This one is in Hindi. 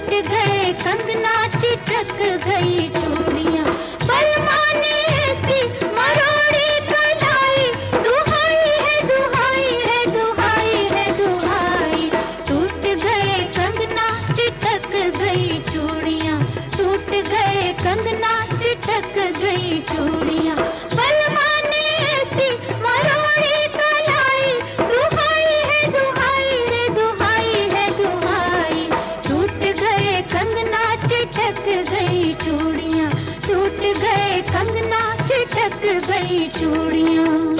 गए कंगना, चिटक गई चूड़ियां। बलमा ने ऐसी मरोड़ी कलाई, दुहाई है दुहाई है दुहाई है दुहाई। टूट गए कंगना, चिटक गई चूड़ियां, टूट गए कंगना, चिटक गई चूड़ियां। बलमा ने ऐसी मरोड़ी कलाई, दुहाई है दुहाई है दुहाई है दुहाई। टूट गए कंगना, चिटक गई चूड़ियां, टूट गए कंगना, चिटक गई चूड़ियां।